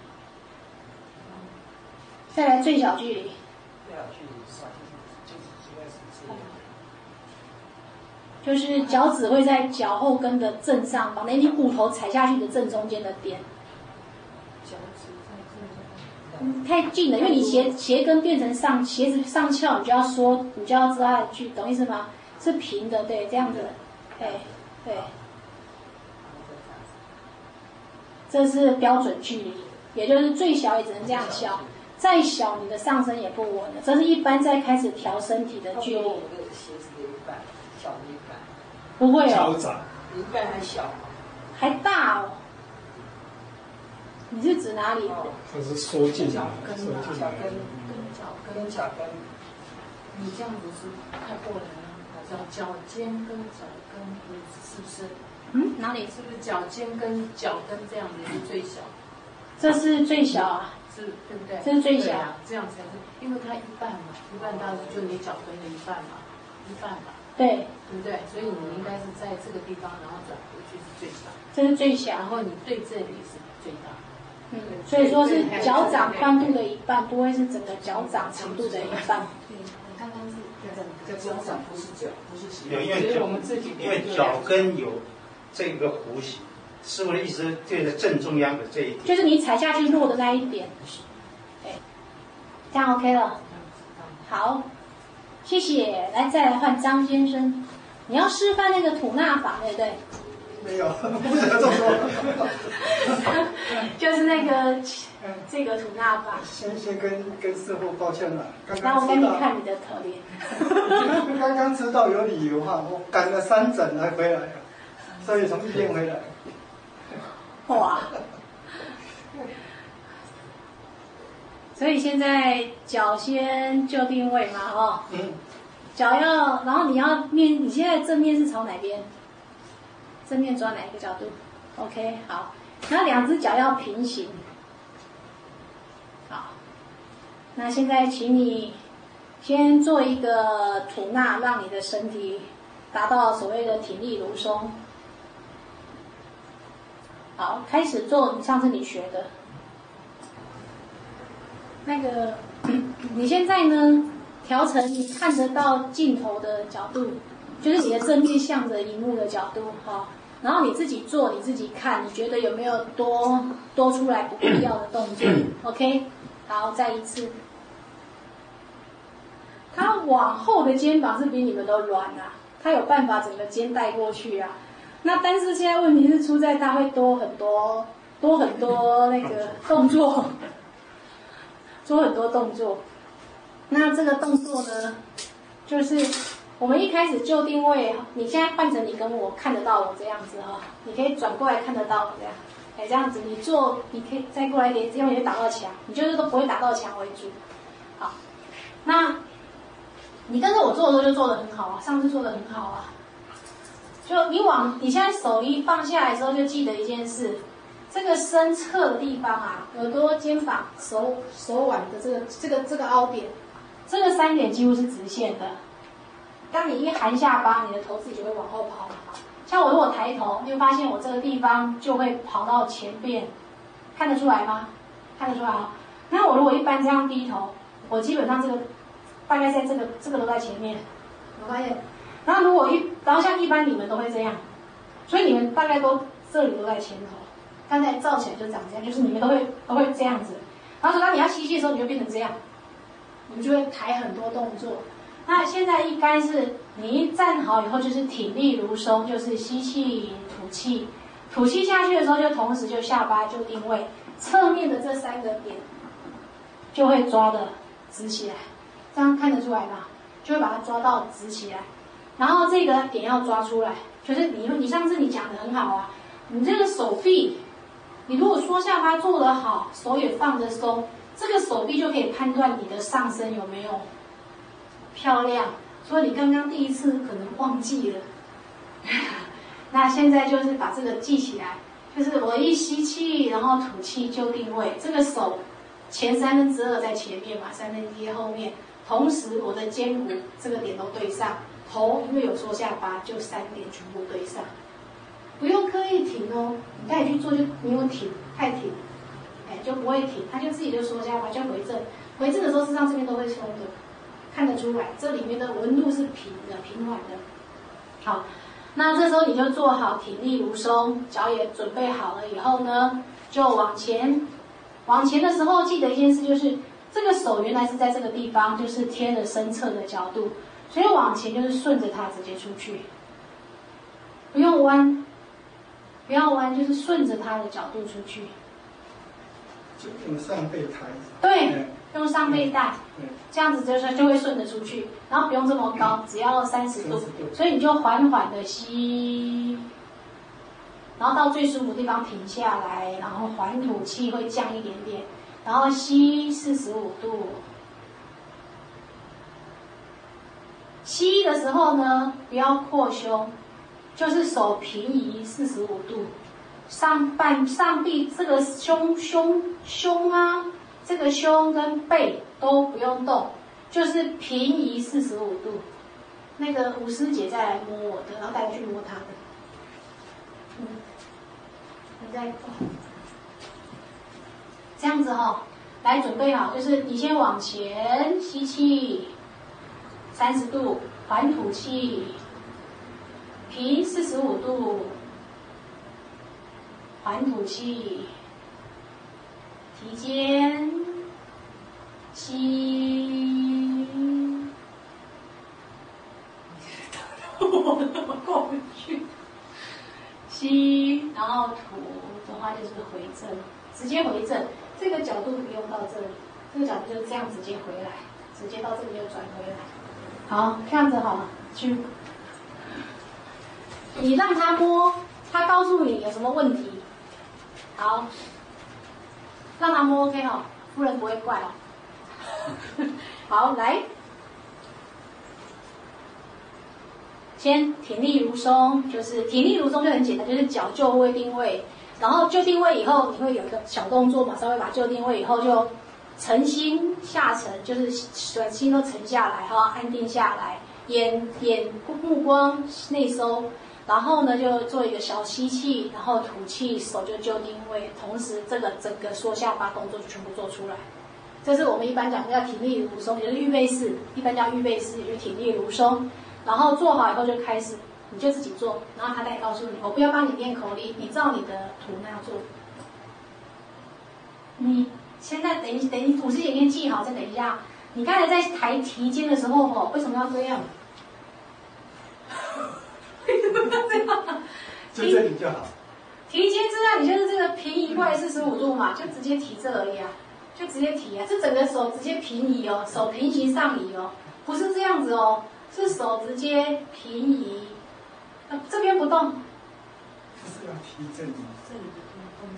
再来最小距离。 最小距离是吧？就是应该是这样。 就是脚趾会在脚后跟的正上方，你骨头踩下去的正中间的点。 脚趾在这里。 太近了，因为你鞋跟变成鞋子上翘，你就要说，你就要知道它的距，懂意思吗？是平的，对，这样子，对，对。这是标准距离，也就是最小也只能这样小，再小你的上身也不稳了。这是一般在开始调身体的距离。 我的鞋子的一半，小的一半。 不会哦。 比一半还小。 还大哦。你是指哪里？ 它是缩进来， 跟脚跟， 你这样子是太过来了，脚尖跟脚跟是不是？ 嗯，哪里？ 是不是脚尖跟脚跟这样子是最小？ 这是最小啊。 是，对不对？ 这是最小。 啊，这样才是，因为它一半嘛，一半大概就你脚跟的一半嘛，一半嘛。 对。 对不对？所以你应该是在这个地方，然后转回去是最小。 这是最小。 然后你对这里是最大。 所以说是脚掌宽度的一半，不会是整个脚掌长度的一半。 刚刚是整个脚掌不是脚，不是鞋。 有，因为脚跟有这个弧形，师傅的意思对着正中央的这一点， 就是你踩下去落的那一点。对，这样 OK 了。好，谢谢。来，再来换张先生，你要示范那个吐纳法，对不对？ 没有，不想这么说。 就是那个这个吐纳法。 先跟师傅抱歉了。 然后我给你看你的可怜。 刚刚知道有理由哈，我赶了3诊才回来，所以从医院回来。 哇！所以现在脚先就定位嘛，哦。 嗯。 脚要，然后你要面，你现在正面是朝哪边？正面抓哪一个角度 ？OK， 好。然后2只脚要平行。好。那现在请你先做一个吐纳，让你的身体达到所谓的挺立如松。好，开始做上次你学的。那个，你现在呢，调成你看得到镜头的角度，就是你的正面向着荧幕的角度，哈。然后你自己做，你自己看，你觉得有没有多出来不必要的动作 ？OK， 好，再一次。他往后的肩膀是比你们都软啊，他有办法整个肩带过去啊。 那但是现在问题是出在它会多很多那个动作，多很多动作。那这个动作呢，就是我们一开始就定位，你现在换成你跟我看得到我这样子哈，你可以转过来看得到我这样，哎这样子你做，你可以再过来一点，这样你会打到墙，你就是都不会打到墙为主。好，那你跟着我做的时候就做得很好啊，上次做得很好啊。就你现在手一放下来之后，就记得一件事，这个身侧的地方啊，耳朵、肩膀、手腕的这个凹点，这个3点几乎是直线的。当你一含下巴，你的头自己就会往后跑。像我如果抬头，你会发现我这个地方就会跑到前边，看得出来吗？看得出来啊。那我如果一般这样低头，我基本上这个大概在这个都在前面，我发现。然后然后像一般你们都会这样，所以你们大概都这里都在前头，刚才照起来就长这样，就是你们都会这样子。然后当你要吸气的时候，你就变成这样，你们就会抬很多动作。那现在应该是你一站好以后，就是挺立如松，就是吸气吐气，吐气下去的时候，就同时就下巴就定位，侧面的这3个点就会抓的直起来，这样看得出来吗？就会把它抓到直起来。然后这个点要抓出来，就是你上次你讲的很好啊，你这个手臂，你如果缩下巴做得好，手也放得松，这个手臂就可以判断你的上身有没有漂亮。所以你刚刚第一次可能忘记了，那现在就是把这个记起来，就是我一吸气，然后吐气就定位，这个手前2/3在前面嘛，1/3后面，同时我的肩骨这个点都对上。头因为有缩下巴，就3点全部对上，不用刻意停哦。你开始去做就没有停，太停，哎就不会停，它就自己就缩下巴，就回正。回正的时候，事实上这边都会松的，看得出来，这里面的纹路是平的、平缓的。好，那这时候你就做好挺立如松，脚也准备好了以后呢，就往前。往前的时候，记得一件事，就是这个手原来是在这个地方，就是贴着身侧的角度。所以往前就是顺着它直接出去，不用弯，不要弯，就是顺着它的角度出去。 就用上背抬。 对，用上背带，这样子就会顺着出去，然后不用这么高，只要30度，所以你就缓缓的吸，然后到最舒服的地方停下来，然后缓吐气会降一点点，然后吸45度。吸的时候呢，不要扩胸，就是手平移45度，上臂这个胸啊，这个胸跟背都不用动，就是平移45度。那个吴师姐再来摸我的，然后带我去摸她的。你再这样子哈，来准备好，就是你先往前吸气。30度，缓吐气，平45度，缓吐气，提肩，吸，我过不去，吸，然后吐的话就是回正，直接回正，这个角度不用到这里，这个角度就这样直接回来，直接到这里又转回来。好，这样子好了，去。你让他摸，他告诉你有什么问题。好，让他摸 OK 哦，夫人不会怪哦。好，来，先挺立如松，就是挺立如松就很简单，就是脚就位定位，然后就定位以后，你会有一个小动作嘛，稍微把就定位以后就。沉心下沉，就是心都沉下来哈，安定下来，目光内收，然后呢就做一个小吸气，然后吐气，手就定位，同时这个整个缩下巴动作就全部做出来。这是我们一般讲叫挺立如松，也就是预备式，一般叫预备式，也就是挺立如松。然后做好以后就开始，你就自己做，然后他再告诉你，我不要帮你念口令，你照你的图那样做。你。现在等你吐气先记好，再等一下。你刚才在抬提肩的时候为什么要这样？为什么要这样？ 就这里就好。 提肩之外，你就是这个平移过来45度嘛，就直接提这而已啊，就直接提啊，这整个手直接平移哦，手平行上移哦，不是这样子哦，是手直接平移，这边不动。 就是要提这里。 这里不动。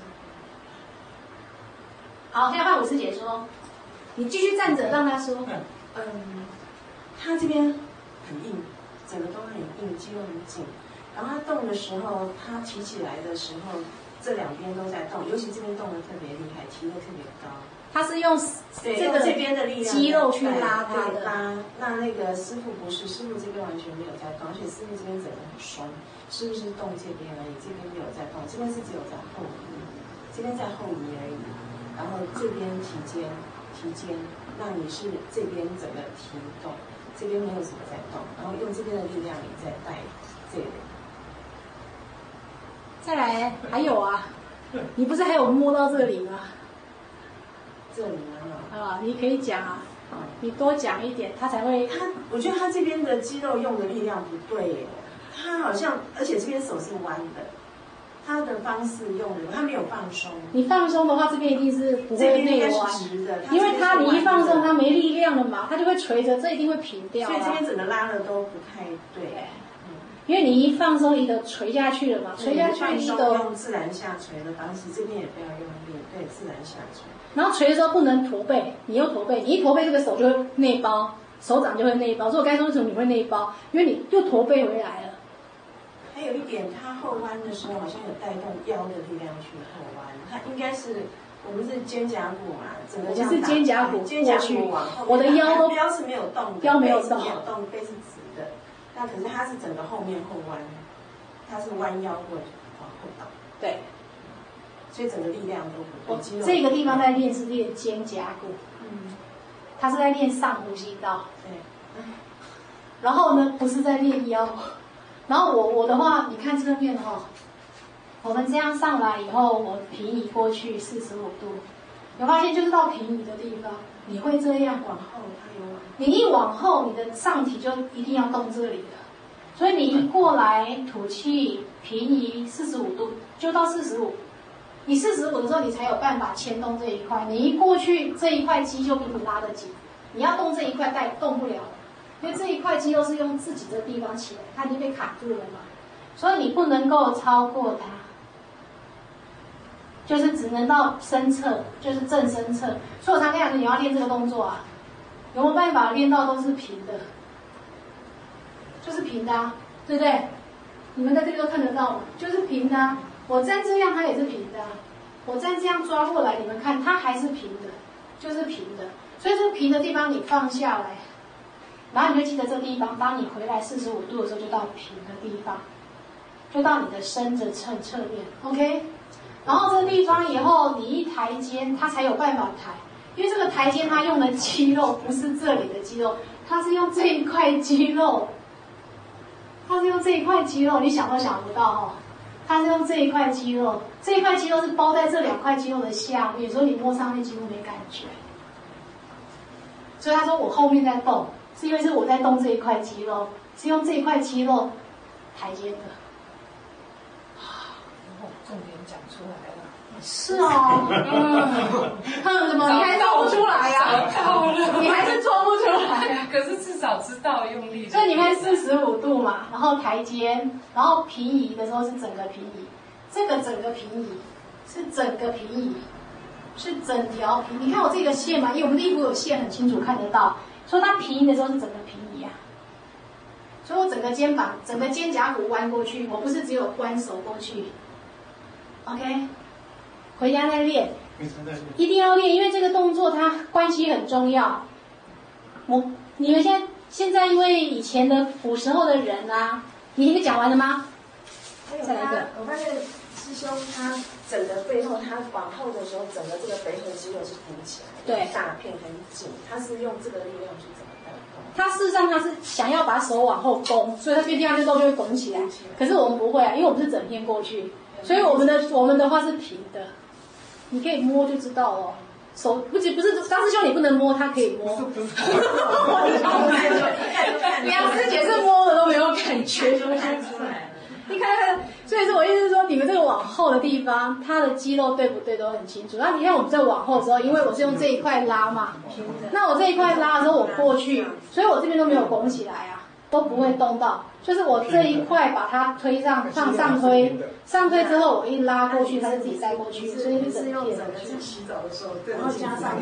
好，现在换武师姐说，你继续站着让他说。 他这边很硬，整个都很硬，肌肉很紧。然后他动的时候，他提起来的时候，这两边都在动，尤其这边动得特别厉害，提得特别高。 他是用这边的力量肌肉去拉他的。 那个师傅不是，师傅这边完全没有在动，而且师傅这边整个很松，师傅是动这边而已，这边没有在动，这边是只有在后移，这边在后移而已。然后这边提肩，那你是这边整个提动，这边没有什么在动，然后用这边的力量你再带这里。 再来，还有啊，你不是还有摸到这里吗？ 这里呢？ 啊，你可以讲啊，你多讲一点，他才会。 我觉得他这边的肌肉用的力量不对耶，他好像，而且这边手是弯的，他的方式用的，他没有放松。 你放松的话，这边一定是不会内弯， 直的， 因为你一放松，它没力量了嘛，它就会垂着，这一定会平掉。 所以这边整个拉的都不太对。 因为你一放松，你的垂下去了嘛，垂下去你的用自然下垂的方式，这边也不要用力，对，自然下垂。 然后垂的时候不能驼背，你又驼背，你一驼背，这个手就会内包，手掌就会内包。所以我刚才说为什么你会内包，因为你又驼背回来了。 还有一点，他后弯的时候好像有带动腰的力量去后弯，他应该是我们是肩胛骨嘛，整个这样打。 我是肩胛骨过去， 往后， 我的腰腰是没有动的， 腰没有动， 背是直的。那可是他是整个后面后弯，他是弯腰过往后倒。 对。 所以整个力量都不对。 这个地方在练是练肩胛骨，他是在练上呼吸道。 对。 然后呢，不是在练腰。然后我的话，你看这边哈，我们这样上来以后，我平移过去45度，有发现就是到平移的地方，你会这样往后，它有往。 你一往后，你的上体就一定要动这里的，所以你一过来吐气，平移45度，就到45。你45的时候，你才有办法牵动这一块。你一过去，这一块肌就比你拉得紧。你要动这一块，动不了，因为这一块肌肉是用自己的地方起来，它已经被卡住了嘛。所以你不能够超过它，就是只能到身侧，就是正身侧。所以我常跟你讲，你要练这个动作啊，有没有办法练到都是平的？就是平的啊，对不对？你们在这里都看得到吗？就是平的啊。我站这样，它也是平的啊。我站这样抓过来，你们看，它还是平的，就是平的。所以这个平的地方你放下来，然后你就记得这个地方，当你回来45度的时候，就到平的地方，就到你的身的侧面 ，OK？ 然后这个地方以后你一抬肩，它才有办法抬，因为这个抬肩它用的肌肉不是这里的肌肉，它是用这一块肌肉，它是用这一块肌肉，你想都想不到哦。它是用这一块肌肉，这一块肌肉是包在这两块肌肉的下面，所以你摸上面几乎没感觉。所以他说我后面在动，是因为是我在动这一块肌肉，是用这一块肌肉抬肩的。 重点讲出来了。 是哦，什么？你还做不出来呀？你还是做不出来。 可是至少知道用力。 所以你看45度嘛，然后抬肩，然后平移的时候是整个平移，这个整个平移是整个平移，是整条平。你看我这个线嘛，因为我们的衣服有线，很清楚看得到，所以它平移的时候是整个平移啊。所以我整个肩膀、整个肩胛骨弯过去，我不是只有弯手过去。OK。回家再练，一定要练，因为这个动作它关系很重要。你们现在因为以前的古时候的人啊，你一个讲完了吗？再来一个。 我发现师兄他整个背后，他往后的时候，整个这个背后肌肉是鼓起来， 对， 大片很紧，他是用这个力量去怎么带动？ 他事实上他是想要把手往后弓，所以他边地方这动就会拱起来。可是我们不会啊，因为我们是整片过去，所以我们的话是平的。你可以摸就知道哦，手不是张师兄你不能摸，他可以摸。梁师姐是摸了都没有感觉，就看出来了。你看，所以以是我意思是说，你们这个往后的地方，它的肌肉对不对都很清楚。那你看我们在往后的时候，因为我是用这一块拉嘛，那我这一块拉的时候，我过去，所以我这边都没有拱起来啊，都不会动到。就是我这一块把它推上推，上推之后我一拉过去，它就自己带过去，所以是用整个去洗澡的时候，然后加上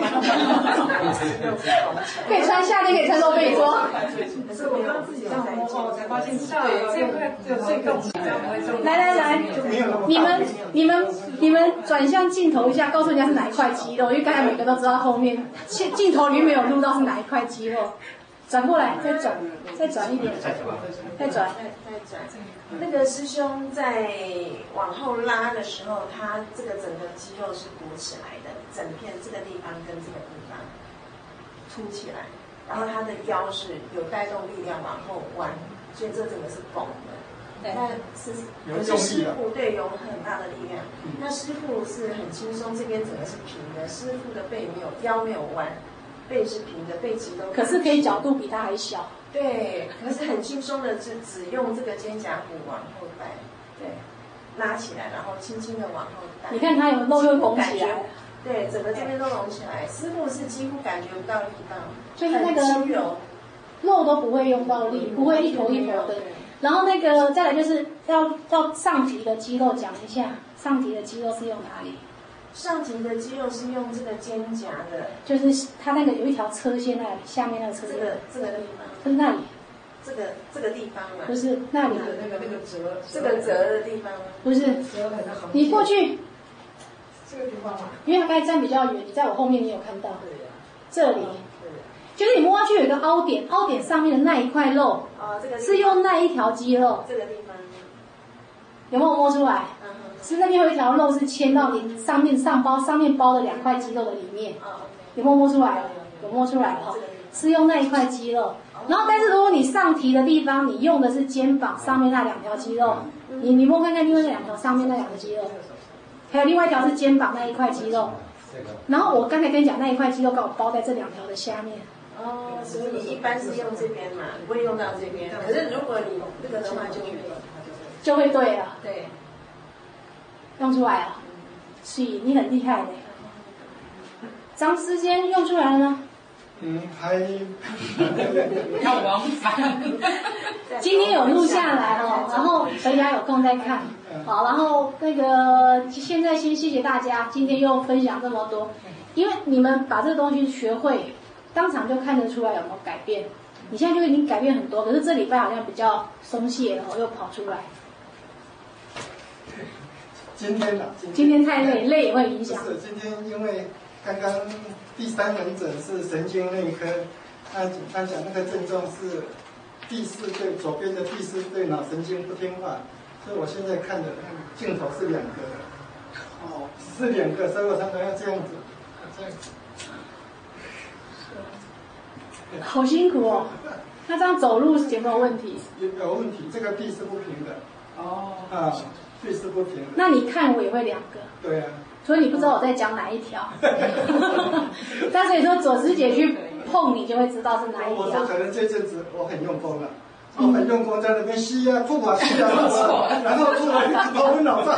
可以穿夏天可以穿都可以说。 可是我刚自己这样摸后才发现， 对，这块只有这个， 来，你们转向镜头一下，告诉人家是哪一块肌肉，因为刚才每个都知道后面镜头里面有录到是哪一块肌肉。转过来，再转一点，再转。 那个师兄在往后拉的时候，他这个整个肌肉是鼓起来的，整片这个地方跟这个地方凸起来，然后他的腰是有带动力量往后弯，所以这整个是拱的。可是师傅对有很大的力量，那师傅是很轻松，这边整个是平的，师傅的背没有，腰没有弯。背是平的，背肌都。 可是可以角度比它还小。 对，可是很轻松的，只用这个肩胛骨往后带，对，拉起来，然后轻轻的往后带。 你看它有肉又拱起来。 对，整个这边都隆起来。师傅是几乎感觉不到力道， 就是那个肉都不会用到力，不会一头一头的。然后那个再来就是要上提的肌肉讲一下，上提的肌肉是用哪里？ 上提的肌肉是用这个肩胛的， 就是它那个有一条车线那里，下面那个车线， 这个地方， 是那里， 这个地方嘛， 不是那里， 那个折， 这个折的地方， 不是，你过去， 这个地方嘛， 因为它刚才站比较远，你在我后面你有看到，这里，就是你摸上去有一个凹点，凹点上面的那一块肉， 这个是用那一条肌肉， 这个地方， 有没有摸出来？是那边有一条肉是牵到你上面包的2块肌肉的里面，有没有摸出来？有摸出来哈，是用那一块肌肉。然后，但是如果你上提的地方，你用的是肩膀上面那2条肌肉，你摸看看，因为那2条上面那2个肌肉，还有另外一条是肩膀那一块肌肉。然后我刚才跟你讲，那一块肌肉刚好包在这2条的下面。 所以你一般是用这边嘛，不会用到这边。可是如果你这个的话， 就会对了。 对。 用出来了，是，你很厉害的。长时间用出来了吗？ 还要往返。 今天有录下来哦，然后回家有空再看。好，然后那个现在先谢谢大家，今天又分享这么多，因为你们把这个东西学会，当场就看得出来有没有改变。你现在就已经改变很多，可是这礼拜好像比较松懈了，又跑出来。 今天太累也会影响。 不是，今天因为刚刚第3门诊是神经内科，他讲那个症状是第4对，左边的第4对脑神经不听话，所以我现在看的镜头是2个，是2个，所以我常常要这样子， 好辛苦哦。那这样走路有没有问题？ 有问题，这个地是不平的。地是不平的。 那你看我也会2个。 对啊。 所以你不知道我在讲哪一条。但所以说左师姐去碰你就会知道是哪一条。 我说可能这阵子我很用功了。我很用功在那边吸啊，吐啊，吸啊，然后出来头昏脑胀。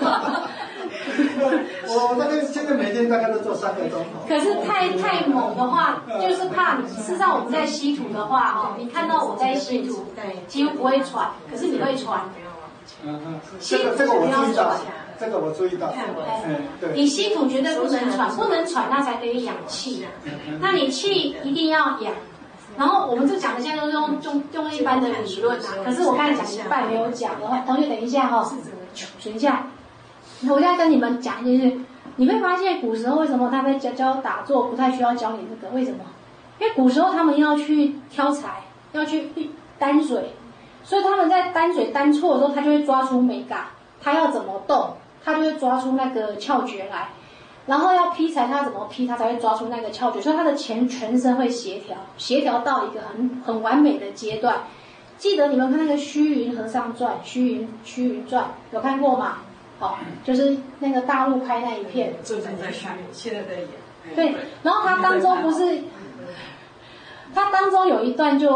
我大概现在每天大概都做3个钟头。 可是太猛的话，就是怕你。事实上我们在吸吐的话，你看到我在吸吐，几乎不会喘，可是你会喘。 这个我注意到，这个我注意到。对。你吸吐绝对不能喘，不能喘它才可以养气。那你气一定要养。然后我们这讲的现在都是用一般的理论啊，可是我刚才讲一半没有讲的话，同学等一下哈，等一下，我现在跟你们讲一件事，你会发现古时候为什么他在教打坐不太需要教你这个？为什么？因为古时候他们要去挑柴，要去担水，所以他们在担水担错的时候，他就会抓出美感，他要怎么动，他就会抓出那个窍诀来。然后要劈柴，他怎么劈，他才会抓出那个窍诀，所以他的全身会协调到一个很完美的阶段。记得你们看那个虚云和尚传，虚云传有看过吗？好，就是那个大陆拍那一片。 正在看，现在在演。 对，然后他当中不是，他当中有一段就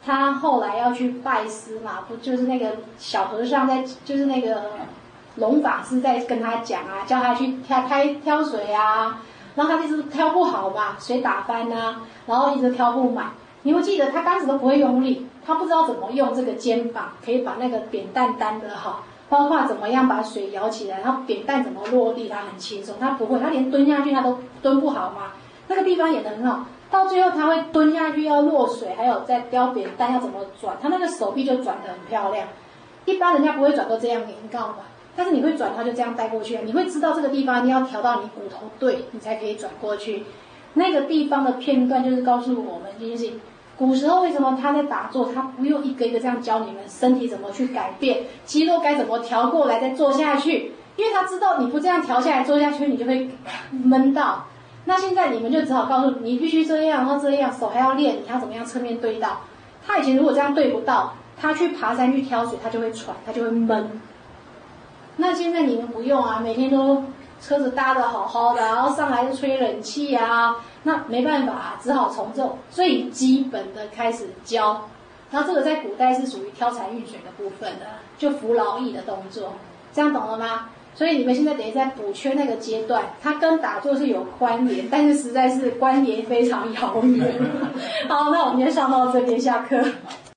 他后来要去拜师嘛，不就是那个小和尚在，就是那个龙法师在跟他讲啊，叫他去挑水啊，然后他一直挑不好嘛，水打翻啊，然后一直挑不满。你会记得他当时都不会用力，他不知道怎么用这个肩膀可以把那个扁担担得好，包括怎么样把水舀起来，然后扁担怎么落地，他很轻松，他不会，他连蹲下去他都蹲不好嘛。那个地方演得很好，到最后他会蹲下去要落水，还有在雕扁担要怎么转，他那个手臂就转得很漂亮。一般人家不会转都这样连告嘛，但是你会转，他就这样带过去，你会知道这个地方一定要调到你骨头对，你才可以转过去。那个地方的片段就是告诉我们这件事情。古时候为什么他在打坐，他不用一个一个这样教你们身体怎么去改变，肌肉该怎么调过来再做下去，因为他知道你不这样调下来做下去，你就会闷到。那现在你们就只好告诉你必须这样，然后这样，手还要练，你要怎么样侧面对到。他以前如果这样对不到，他去爬山去挑水，他就会喘，他就会闷。那现在你们不用啊，每天都车子搭得好好的，然后上来就吹冷气啊，那没办法，只好从这种最基本的开始教。然后这个在古代是属于挑柴运水的部分的，就扶劳役的动作，这样懂了吗？所以你们现在等于在补缺那个阶段，它跟打坐是有关联，但是实在是关联非常遥远。好，那我们就上到这边下课。